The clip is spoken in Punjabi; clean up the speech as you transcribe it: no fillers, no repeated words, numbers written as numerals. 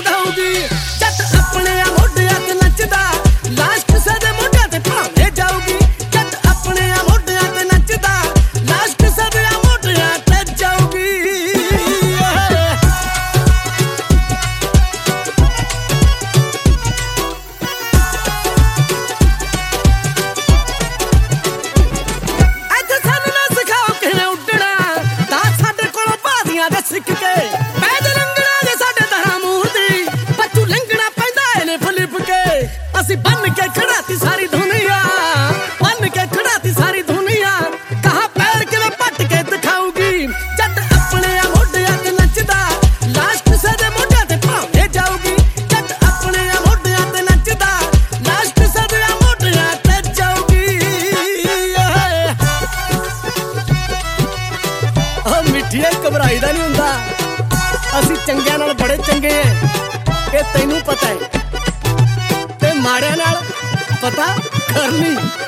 ਵਧਾਊਗੀ। ਜੱਟ ਆਪਣੇ ਮੋਢਿਆਂ ਤੇ ਨੱਚਦਾ, ਲਾਸ਼ ਕਿਸੇ ਦੇ ਮੋਢਿਆਂ ਤੇ ਭਾਵੇਂ ਜਾਊਗੀ। ਜੱਟ ਆਪਣੇ ਮੋਢਿਆਂ ਤੇ ਨੱਚਦਾ, ਲਾਸ਼ ਕਿਸੇ ਦੇ ਮੋਢਿਆਂ ਤੇ ਜਾਊਗੀ। ਸਿੱਖ ਕੇ ਪੈਦਲ ਲੰਘਣਾ ਜੇ ਸਾਡੇ ਦਰਾਂ ਮੂੰਹ ਦੀ, ਬੱਚੂ ਲੰਘਣਾ ਪੈਂਦਾ ਇਹਨੇ ਫਲਿਪ ਕੇ। ਅਸੀਂ ਬੰਨ ਕੇ ਖੜਾਤੀ ਸਾਰੀ ਦੁਨੀਆ, ਬੰਨ ਕੇ ਖੜਾਤੀ ਸਾਰੀ ਦੁਨੀਆ, ਕਹਾਂ ਪੈਰ ਕਿਵੇਂ ਪੱਟ ਕੇ ਦਿਖਾਊਗੀ। ਜੱਟ ਆਪਣੇ ਮੋਢਿਆਂ ਤੇ ਨੱਚਦਾ, ਲਾਸ਼ ਕਿਸੇ ਦੇ ਮੋਢਿਆਂ ਤੇ ਭਾਵੇਂ ਜਾਊਗੀ। ਜੱਟ ਆਪਣੇ ਮੋਢਿਆਂ ਤੇ ਨੱਚਦਾ, ਲਾਸ਼ ਕਿਸੇ ਦੇ ਮੋਢਿਆਂ ਤੇ ਜਾਊਗੀ। ਉਹ ਮਿੱਠੀਏ ਘਬਰਾਈ ਦਾ ਨਹੀਂ ਹੁੰਦਾ, ਅਸੀਂ ਚੰਗਿਆਂ ਨਾਲ ਬੜੇ ਚੰਗੇ ਐ, ਇਹ ਤੈਨੂੰ ਪਤਾ ਹੈ, ਤੇ ਮਾੜਿਆਂ ਨਾਲ ਪਤਾ ਕਰਨੀ।